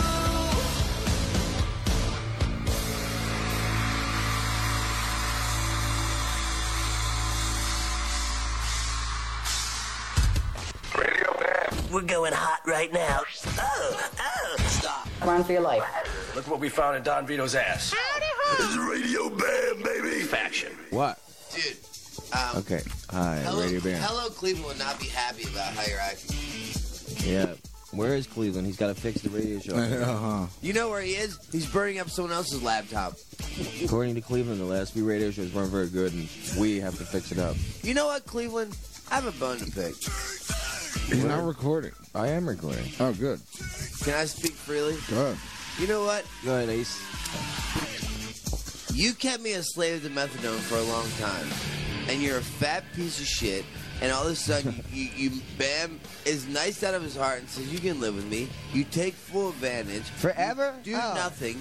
We're going hot right now. Oh, stop. Run for your life. Look what we found in Don Vito's ass. It's Radio Bam, baby. Faction. What? Dude. Okay. Hi, Radio Bam. Hello, Cleveland would not be happy about how you're acting. Yeah. Where is Cleveland? He's got to fix the radio show. Uh-huh. You know where he is? He's burning up someone else's laptop. According to Cleveland, the last few radio shows weren't very good, and we have to fix it up. You know what, Cleveland? I have a bone to pick. He's not recording. I am recording. Oh, good. Can I speak freely? Go ahead. You know what? Go ahead, Ace. You kept me a slave to methadone for a long time, and you're a fat piece of shit. And all of a sudden, you Bam is nice out of his heart and says you can live with me. You take full advantage. Forever? You do nothing,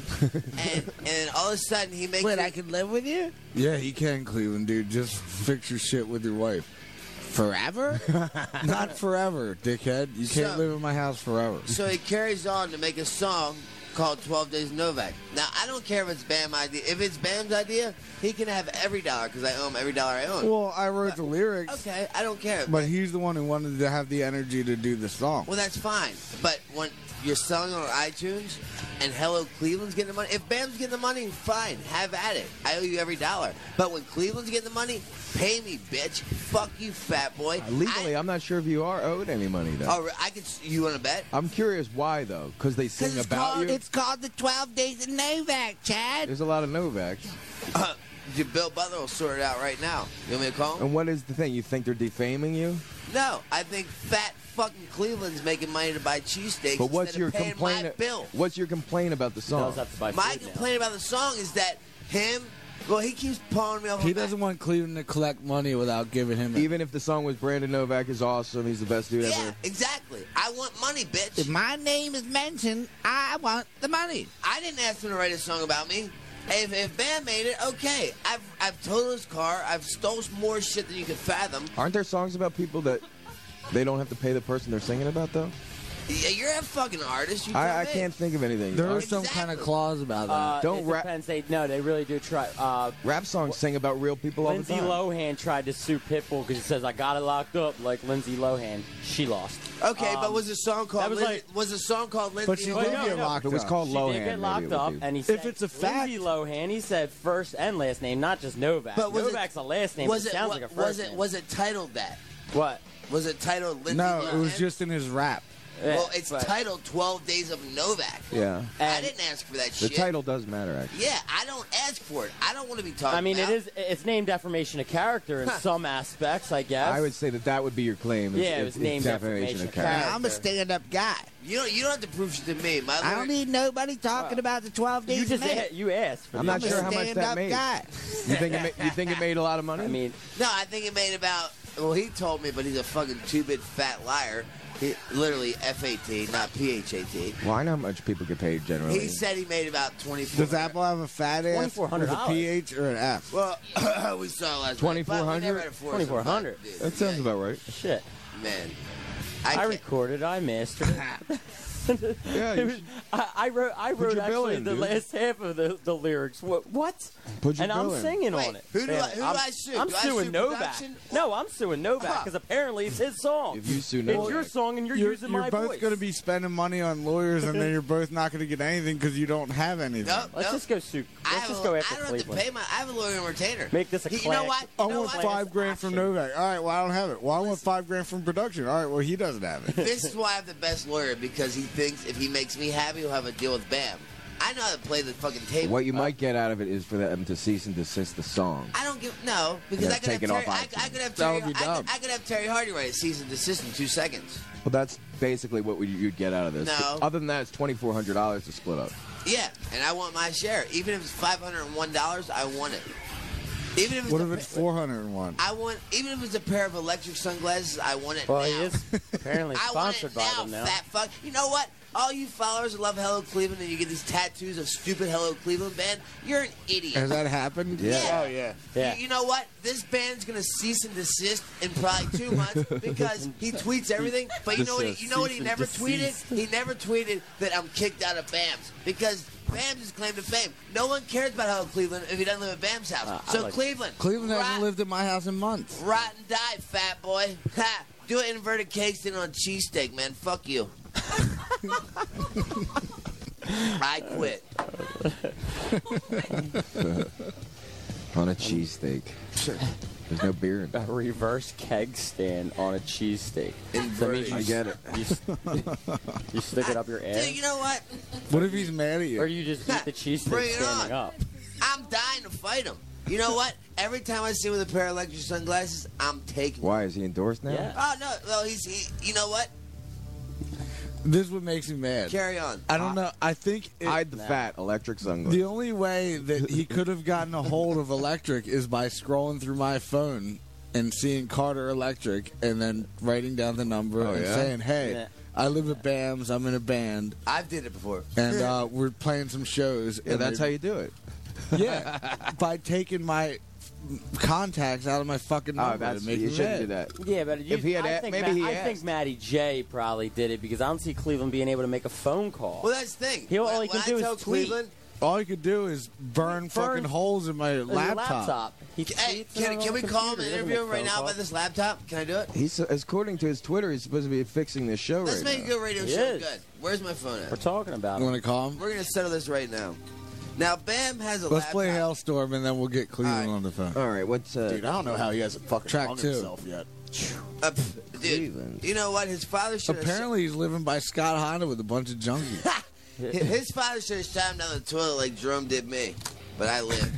and all of a sudden he makes. Wait, I can live with you? Yeah, he can, Cleveland, dude. Just fix your shit with your wife. Forever? Not forever, dickhead. You can't live in my house forever. So he carries on to make a song called 12 Days Novak. Now, I don't care if it's Bam's idea. If it's Bam's idea, he can have every dollar because I owe him every dollar I own. Well, I wrote the lyrics. Okay, I don't care. But he's the one who wanted to have the energy to do the song. Well, that's fine. But when you're selling on iTunes and Hello Cleveland's getting the money, if Bam's getting the money, fine, have at it. I owe you every dollar. But when Cleveland's getting the money, pay me, bitch. Fuck you, fat boy. Legally, I'm not sure if you are owed any money, though. Oh, I could. You want to bet? I'm curious why, though, because they sing about you. It's called the 12 Days of Novak, Chad. There's a lot of Novaks. Bill Butler will sort it out right now. You want me to call him? And what is the thing? You think they're defaming you? No, I think fat fucking Cleveland's making money to buy cheesesteaks. But what's instead your of paying my complaint? bill? What's your complaint about the song? My complaint about the song is that him. Well, he keeps pawing me off. He doesn't want Cleveland to collect money without giving him. Even if the song was Brandon Novak is awesome, he's the best dude Yeah, ever. exactly. I want money, bitch. If my name is mentioned, I want the money. I didn't ask him to write a song about me. If Bam made it, okay. I've totaled his car. I've stole more shit than you can fathom. Aren't there songs about people that they don't have to pay the person they're singing about, though? Yeah, you're a fucking artist. You I come in. can't think of anything. There is some kind of clause about that. Don't it rap. depends. They really do try. Rap songs sing about real people all the Lindsay time. Lohan tried to sue Pitbull because he says I got it locked up like Lindsay Lohan. She lost. Okay, but was the song called? that was Lindsay, like- was the song called Lindsay? But she Lohan? did get locked up. It was called She Lohan. did get locked maybe it up, would be. and he said If it's a fact- Lindsay Lohan. He said first and last name, not just Novak. But was Novak's a last name. Was but it? sounds like a first name. Was it titled that? What? Was it titled Lindsay? No, it was Lohan? just in his rap. Well, it's but- titled 12 Days of Novak. Yeah. I didn't ask for that The shit. title does matter, actually. Yeah, I don't ask for it. I don't want to be talking I mean, about. it's named defamation of character in some aspects, I guess. I would say that would be your claim. Yeah, it was named defamation of character. I'm a stand-up guy. You don't have to prove shit to me. My I don't need nobody talking about the 12 days You just of May. you asked for I'm the not money. sure how much that stand-up made. guy. You think it made a lot of money? I mean, No, I think it made about. Well, he told me, but he's a fucking two-bit fat liar. He, literally F-A-T, not P-H-A-T. well, I know how much people get paid generally. He said he made about 24. Does Apple have a fat ass with a $2,400. PH or an F? Well, we saw last night. 2,400? 2,400. That sounds about right. shit. Man, I recorded. I mastered it. Yeah, It was- I wrote your bill actually in, the dude. last half of the lyrics. What? Put your And I'm bill in. singing Wait, on it. who do Damn I- it. who do I'm, I sue? I'm Do I suing sue Novak. production? No, I'm suing Novak because apparently it's his song. If you sue it's Novak. your song and you're You're using my both voice. going to be spending money on lawyers, and then you're both not going to get anything because you don't have anything. Nope, Let's nope. just go sue. I Let's have just a- go I after don't have to Cleveland. pay I have a lawyer and retainer. Make this a You know clash. what? I You know want what? $5,000 from Novak. All right, well, I don't have it. Well, I want $5,000 from production. All right, well, he doesn't have it. This is why I have the best lawyer, because he thinks if he makes me happy, he'll have a deal with Bam. I know how to play the fucking table. What you might get out of it is for them to cease and desist the song. I don't give because I could have take it Terry, off I could have That Terry, would be dumb. I could have Terry Hardy write a cease and desist in 2 seconds. Well, that's basically what you'd get out of this. No. Other than that, it's $2,400 to split up. Yeah, and I want my share. Even if it's $501, I want it. Even if it's What if it's 401? I want, even if it's a pair of electric sunglasses, I want it Well, now. he is apparently I want sponsored it by now, them now. fat fuck. You know what? All you followers who love Hello Cleveland and you get these tattoos of stupid Hello Cleveland band, you're an idiot. Has that happened? Yeah. Oh, yeah. Yeah. You know what? This band's gonna cease and desist in probably 2 months because he tweets everything. But you know what? You know what he never tweeted? He never tweeted that I'm kicked out of BAM's because BAM's is claim to fame. No one cares about Hello Cleveland if he doesn't live at BAM's house. So Cleveland, Cleveland hasn't lived at my house in months. rot and die, fat boy. Ha! Do an inverted cake stand on cheesesteak, man. Fuck you. I quit. On a cheesesteak. There's no beer in A it. reverse keg stand on a cheesesteak. So that means I get it. You stick it up your ass, Dude, you know what? What if he's mad at you? or you just eat the cheesesteak Bring it standing on. up. I'm dying to fight him. You know what? Every time I see him with a pair of electric sunglasses, I'm taking. Why? Is he endorsed now? Yeah. Oh no! Well, you know what? This is what makes me mad. Carry on. I don't know. I think Hide the fat electric sunglasses. the only way that he could have gotten a hold of Electric is by scrolling through my phone and seeing Carter Electric and then writing down the number Oh, and yeah? saying, hey, Yeah. I live at BAM's, I'm in a band, I've did it before. and we're playing some shows. Yeah, and that's how you do it. Yeah, by taking my contacts out of my fucking number. Oh, that's to make you me shouldn't mad. do that. Yeah, but If he had I a- think maybe he I think asked. Matty J probably did it because I don't see Cleveland being able to make a phone call. Well, that's the thing. All he When can I do tell is tweet. Cleveland, All you could do is burn fucking holes in my On your laptop. He hey, tweets on can we the call him computer. and He interview doesn't him make right phone now calls. about this laptop? Can I do it? He's according to his Twitter, he's supposed to be fixing this show Let's right make a now. good radio He show. is. Good. Where's my phone We're at? talking about You him. want to call him? We're gonna settle this right now. Now, Bam has a Let's laptop. play Hailstorm and then we'll get Cleveland All right. on the phone. All right, what's Dude, I don't know how he hasn't fucking Track hung 2. himself yet. Dude, Cleveland? you know what? His father should have. Apparently, he's living by Scott Honda with a bunch of junkies. His father should have shot him down the toilet like Jerome did me, but I lived.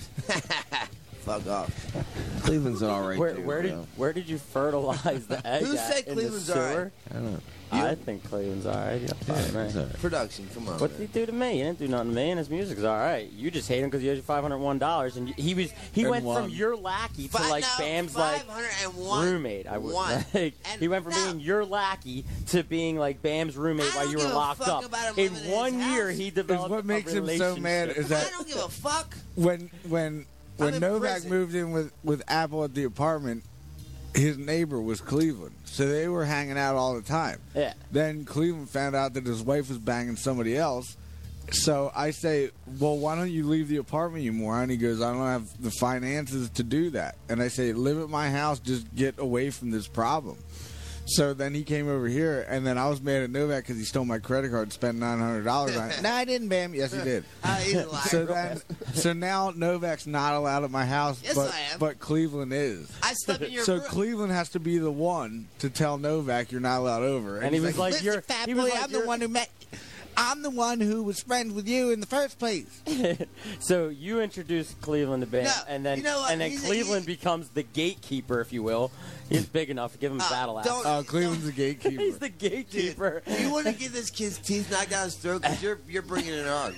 Fuck off. Cleveland's all right. Where did you fertilize the egg? Who at? said In Cleveland's the all right? sewer? I don't know. I think Cleveland's all right. Yeah, fine, man. Production, come on. What did he do to me? He didn't do nothing to me, and his music's all right. You just hate him because he owes you $501, and he And went won. from your lackey to Fi- like no, Bam's like 501. roommate. I would One. like, And he went from no. being your lackey to being like Bam's roommate I while don't you were give a locked fuck up. about him In living in 1 his year, house. he Is developed. what makes a him so mad relationship. is I that don't give a fuck. when I'm in Novak prison. moved in with Apple at the apartment, his neighbor was Cleveland, so they were hanging out all the time. Yeah. Then Cleveland found out that his wife was banging somebody else. So I say, well, why don't you leave the apartment, you moron? He goes, I don't have the finances to do that. And I say, live at my house, just get away from this problem. So then he came over here, and then I was mad at Novak because he stole my credit card and spent $900 on it. No, I didn't, Bam. Yes, he did. He's a liar. So now Novak's not allowed at my house, Yes, but, I am. but Cleveland is. I slept in your So room. Cleveland has to be the one to tell Novak you're not allowed over. And he he's was like, Listen, "You're." fat He was boy, like, I'm the "You're-" one who met. I'm the one who was friends with you in the first place. So you introduced Cleveland to Bam, No, and then you know what? and then He's- Cleveland becomes the gatekeeper, if you will. He's big enough to give him a battle axe. don't- Cleveland's the gatekeeper. He's the gatekeeper. Do you want to get this kid's teeth knocked out his throat? Because you're bringing it on.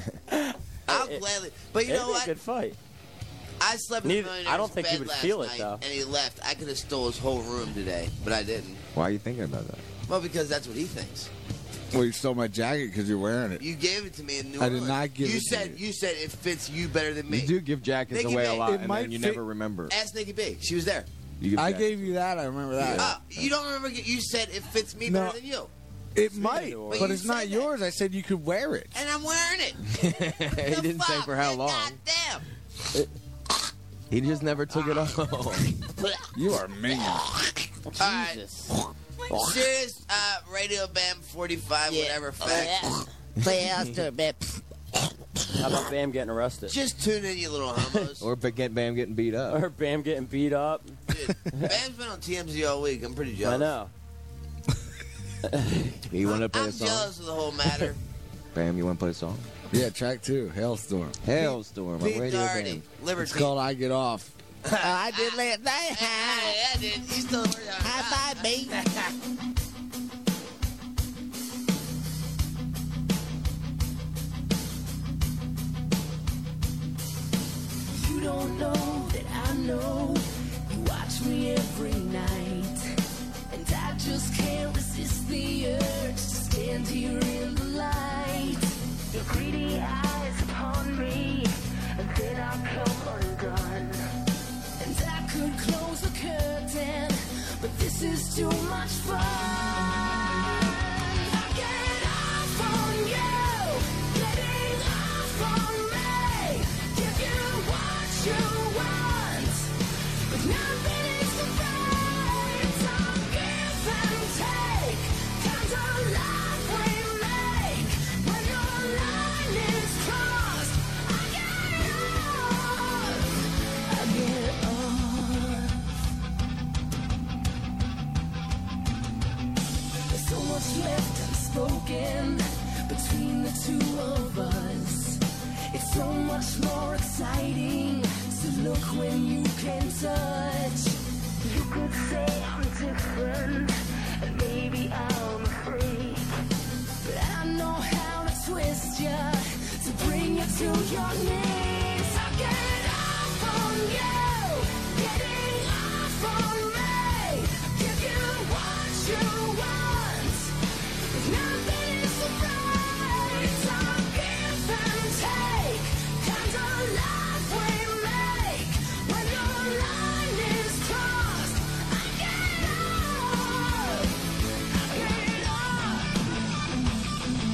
I'll gladly. But you It'd know be a what? good fight. I slept in the Neither- millionaire's I don't think he bed would last feel it, night, though. And he left. I could have stole his whole room today, but I didn't. Why are you thinking about that? Well, because that's what he thinks. Well, you stole my jacket because you're wearing it. You gave it to me in New I Orleans. did not give you it to said, you. You said it fits you better than me. You do give jackets Nikki away B. a lot, It and might then you fit- never remember. Ask Nikki B. She was there. You give I jackets. gave you that. I remember that. You don't remember? You said it fits me No. better than you. It might, But but you it's not said that. yours. I said you could wear it. And I'm wearing it. He didn't say for how long. Damn. He just never took it off. You are mean. Jesus. Serious Radio Bam 45, whatever fact. Play Hailstorm, man. How about Bam getting arrested? Just tune in, you little homos. Or Bam getting beat up. Or Bam getting beat up. Dude, Bam's been on TMZ all week. I'm pretty jealous. I know. You want to play a I'm song? jealous of the whole matter. Bam, you want to play a song? Yeah, track 2, Hailstorm. Hailstorm on Pete Radio Doherty, Bam. Liberty. It's called I Get Off. I did last night. I did. You still High five, me. You don't know that I know. You watch me every night. And I just can't resist the urge to stand here in the light. Your greedy eyes upon me, and then I come undone. And I could close the curtain, but this is too much fun. I get off on you, getting off on me. Give you what you want, but nothing is for free. It's all give and take, kind of life we make. When your line is crossed, I get off. I get off. There's so much left unspoken between the two of us. It's so much more exciting to look when you can touch. You could say I'm different, and maybe I'm a freak, but I know how to twist you to bring you to your knees. I get off on you, getting off on me. Give you what you want, but nothing is for free. It's all give and take, kind of life we make. When your line is crossed, I get off. I get off.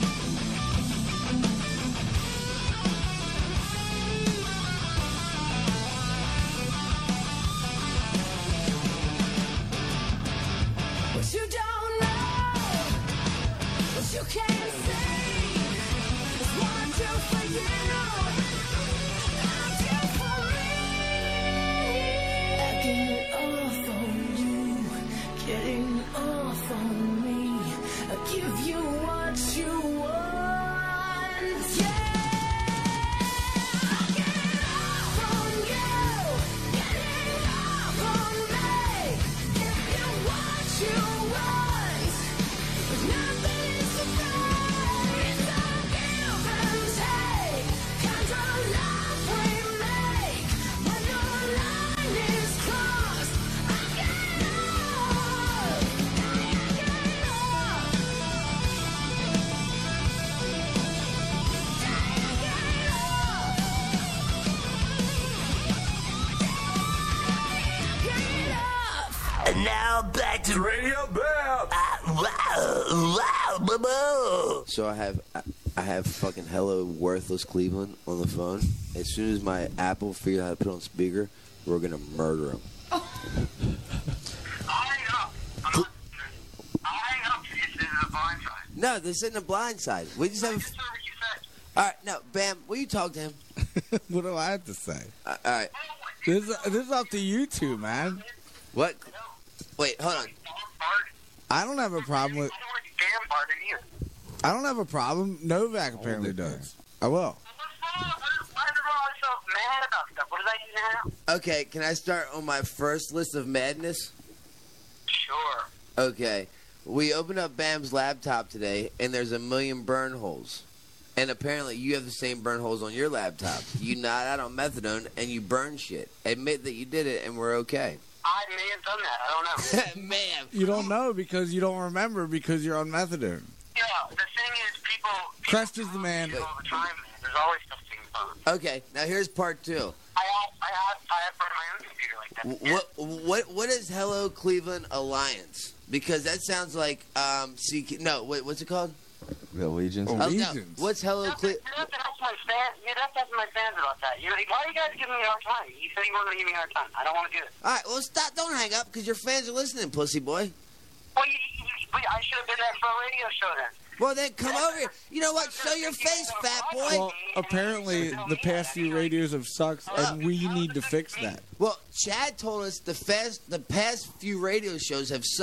What you don't know, what you can't see, is what I do for you, I do for me. I get off on you, getting off on me. I give you what you want, yeah. I get off on you, getting off on me. Give you what you want, but nothing is for free. It's all give and take, kind of life we make. When your line is crossed, I get off. I get off. And now back to Radio Bam. So I have fucking hello worthless Cleveland on the phone. As soon as my Apple figures out how to put it on speaker, we're gonna murder him. I'll hang up. I'll hang up if this is a blind side. No, this isn't a blind side. We just have. All right, no, Bam. Will you talk to him? What do I have to say? All right. This is up to you two, man. What? Wait, hold on. I don't have a problem with. I don't have a problem. Novak apparently does. I will. Why is everyone always so mad about stuff? What did I do now? Okay, can I start on my first list of madness? Sure. Okay. We opened up Bam's laptop today, and there's a million burn holes. And apparently you have the same burn holes on your laptop. You nod out on methadone, and you burn shit. Admit that you did it, and we're okay. I may have done that. I don't know. Man. You don't know because you don't remember because you're on methadone. Yeah, the thing is, people Crest is the man. all the time, man. There's always stuff being done. Okay, now here's part two. I have burned my own computer like that. What is Hello Cleveland Alliance? Because that sounds like CK. No, wait, what's it called? The Legions. No, what's Hello Cleveland? You have to ask my fans. You have to ask my fans about that. Why are you guys giving me a hard time? You said you weren't going to give me a hard time. I don't want to do it. All right, well, stop. Don't hang up because your fans are listening, pussy boy. Well, I should have been there for a radio show then. Well, then come over here. You know what? Show your face, fat boy. Well, apparently the past few radios have sucked, and we need to fix that. Well, Chad told us the past few radio shows have sucked,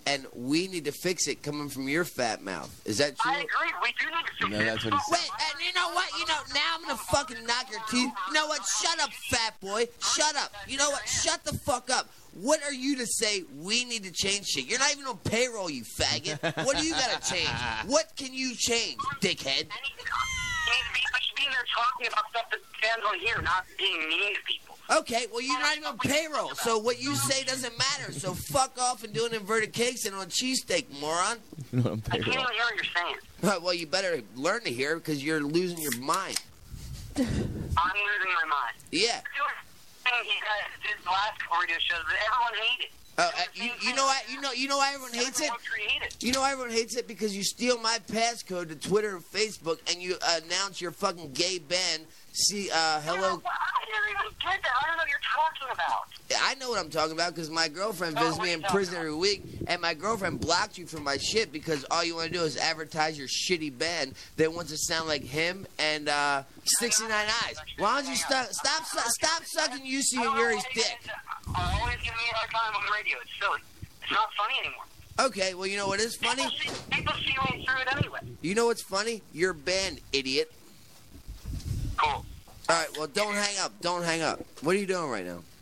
and we need to fix it coming from your fat mouth. Is that true? I agree. We do need to fix No, it. that's what he said. Wait, and you know what? Now I'm gonna fucking knock your teeth. You know what? Shut up, fat boy. Shut up. You know what? Shut the fuck up. What are you to say we need to change shit? You're not even on payroll, you faggot. What do you gotta change? What can you change, dickhead? I should be in there talking about stuff that fans want to hear, not being mean to people. Okay, well, you're not even on payroll, so what you say doesn't matter. So fuck off and do an inverted cakes and on cheesesteak, moron. You know, I can't even hear what you're saying. Well, you better learn to hear because you're losing your mind. I'm losing my mind. Yeah. The thing he did his last radio shows that everyone hated. You know why everyone hates it? You know why everyone hates it? Because you steal my passcode to Twitter and Facebook and you announce your fucking gay band. See, hello. I never even get that. I don't know what you're talking about. I know what I'm talking about because my girlfriend visits me in prison every week, and my girlfriend blocked you from my shit because all you want to do is advertise your shitty band that wants to sound like him and 69 Eyes. Why don't you stop sucking UC and Yuri's dick? Always give me a hard time on the radio. It's silly. It's not funny anymore. Okay, well, you know what is funny? People see me through it anyway. You know what's funny? Your band, idiot. Cool. All right, well, don't hang up. Don't hang up. What are you doing right now?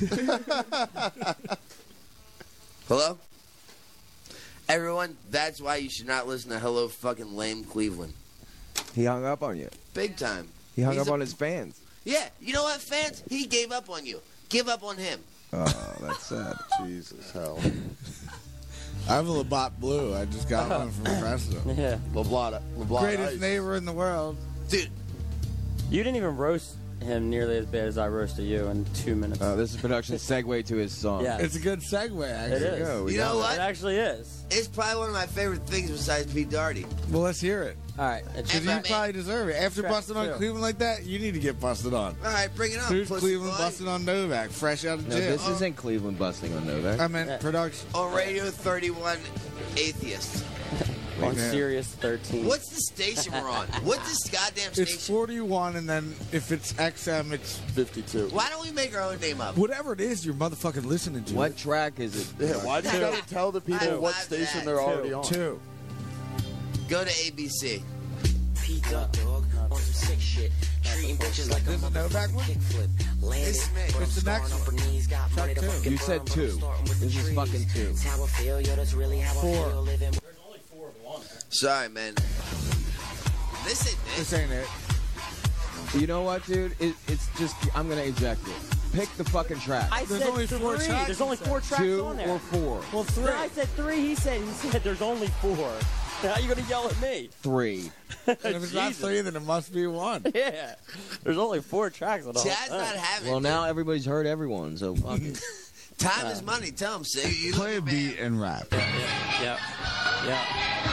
Hello? Everyone, that's why you should not listen to Hello Fucking Lame Cleveland. He hung up on you. Big time. He hung up on his fans. Yeah, you know what, fans? He gave up on you. Give up on him. Oh, that's sad. Jesus, hell. I have a Labatt Blue. I just got one from Presto. Yeah. Labatt Greatest Ice. neighbor in the world. Dude. You didn't even roast him nearly as bad as I roasted you in 2 minutes. This is production segue to his song. Yeah. It's a good segue, actually. It is. You know what? It actually is. It's probably one of my favorite things besides Pete Doherty. Well, let's hear it. All right. Because you probably deserve it. After Track busting on 2. Cleveland like that, you need to get busted on. All right, bring it on. Who's pussy Cleveland boy. busting on Novak, fresh out of No, jail? this isn't Cleveland busting on Novak. I meant production. On Radio 31 Atheist. On Sirius 13. What's the station we're on? What's this goddamn station? It's 41, and then if it's XM, it's 52. Why don't we make our own name up? whatever it is you're motherfucking listening to. What track is it? Yeah, why do you gotta tell the people I what love station that. they're already on? 2. Go to ABC. Pete Duck, dog, on some sick shit. Treating bitches like This is a Novak one? kickflip. Landed, It's me. but I'm It's the next starting one. up her knees, got Track money to 2. fucking You said burn, but I'm 2. starting with This the is trees. fucking 2. That's how I feel, yo, that's really how I 4. feel living. Sorry, man. This ain't it. This ain't it. You know what, dude? It's just, I'm going to eject it. Pick the fucking track. I There's said only 4 3. tracks, There's only he 4 said. tracks 2 on there. or 4? Well, 3. No, I said 3. He said there's only 4. How are you going to yell at me? 3. And if it's not Jesus. 3, then it must be 1. Yeah. There's only 4 tracks on the whole Chad's not thing. having Well, it. now everybody's heard everyone, so fuck it. Time is money. Tell him, Sig. You Play a look beat and rap. Yeah. Yeah. Yeah.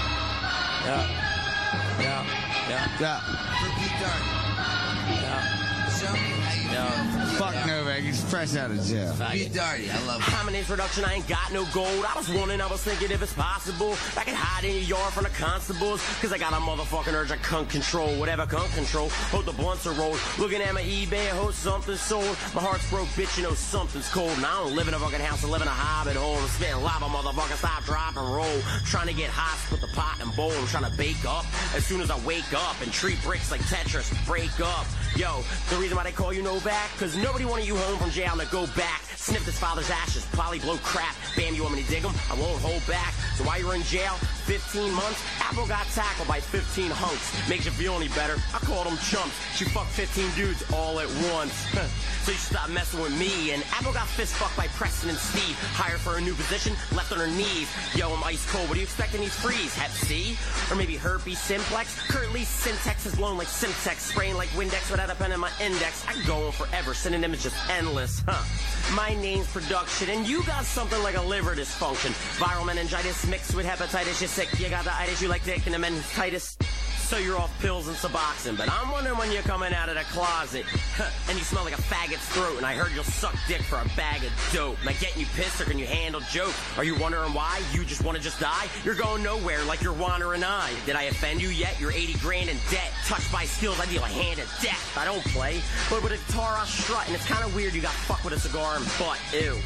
Yeah. Yeah. for Pete Doherty. Yeah. Show me how you feel. Fuck Novak. He's fresh out of jail. Pete Doherty. I love him. I'm an introduction, I ain't got no gold. I was wondering, I was thinking if it's possible I can hide in your yard from the constables. Cause I got a motherfucking urge I can't control. Whatever can't control, hold the blunts are rolled. Looking at my eBay, I hope something's sold. My heart's broke, bitch, you know something's cold. And I don't live in a fucking house, I live in a hobbit hole. I'm spitting lava, motherfucker, stop, drop, and roll. Trying to get hot, put the pot in bowl. I'm trying to bake up as soon as I wake up. And treat bricks like Tetris, break up. Yo, the reason why they call you Novak, cause nobody wanted you home from jail to go back. Sniffed his father's ashes, probably blow crap. Bam, you want me to dig him? I won't hold back. So while you're in jail, 15 months, Apple got tackled by 15 hunks. Makes you feel any better? I called them chumps. She fucked 15 dudes all at once. So you stop messing with me. And Apple got fist fucked by Preston and Steve. Hired for a new position, left on her knees. Yo, I'm ice cold. What do you expect in these freeze? Hep C? Or maybe herpes simplex? Currently, syntax is blown like Simtex. Spraying like Windex without a pen in my index. I go on forever. Synonym is just endless. My name's production. And you got something like a liver dysfunction. Viral meningitis mixed with hepatitis. You're sick. You got the itis. You like dick and the meningitis. So you're off pills and Suboxone. But I'm wondering when you're coming out of the closet. And you smell like a faggot's throat. And I heard you'll suck dick for a bag of dope. Am I getting you pissed or can you handle joke? Are you wondering why? You just want to just die? You're going nowhere like you're wandering eye. Did I offend you yet? You're 80 grand in debt. Touched by skills, I deal a hand of death. I don't play. But with a guitar, I'll strut. And it's kind of weird you got fucked with a cigar and butt. Ew.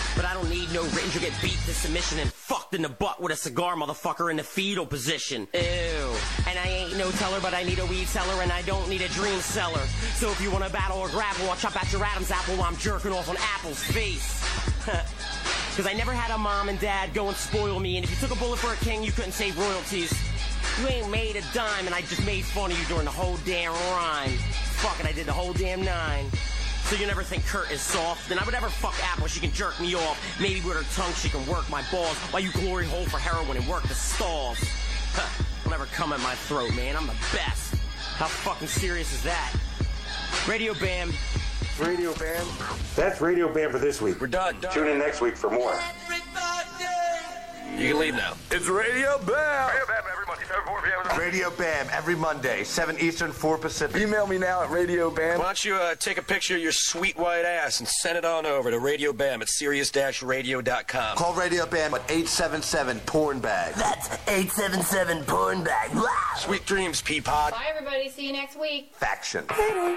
But I don't need no range. You'll get beat to submission and fucked in the butt with a cigar, motherfucker, in the fetal position. Ew. And I ain't no teller, but I need a weed seller, and I don't need a dream seller. So if you want to battle or grapple, I'll chop at your Adam's apple while I'm jerking off on Apple's face. Because I never had a mom and dad go and spoil me, and if you took a bullet for a king, you couldn't save royalties. You ain't made a dime, and I just made fun of you during the whole damn rhyme. Fuck it, I did the whole damn 9. So you never think Kurt is soft? Then I would never fuck Apple, she can jerk me off. Maybe with her tongue she can work my balls, while you glory hole for heroin and work the stalls. Huh, don't ever come at my throat, man, I'm the best. How fucking serious is that? Radio Bam. Radio Bam. That's Radio Bam for this week. We're done. Tune in next week for more. You can leave now. It's Radio Bam. Radio Bam every Monday, 7, 4 p.m. Radio Bam every Monday, 7 Eastern, 4 Pacific. Email me now at Radio Bam. Why don't you take a picture of your sweet white ass and send it on over to Radio Bam at Sirius-Radio.com. Call Radio Bam at 877-PORN-BAG. That's 877-PORN-BAG. Sweet dreams, Peapod. Bye, everybody. See you next week. Faction. Later.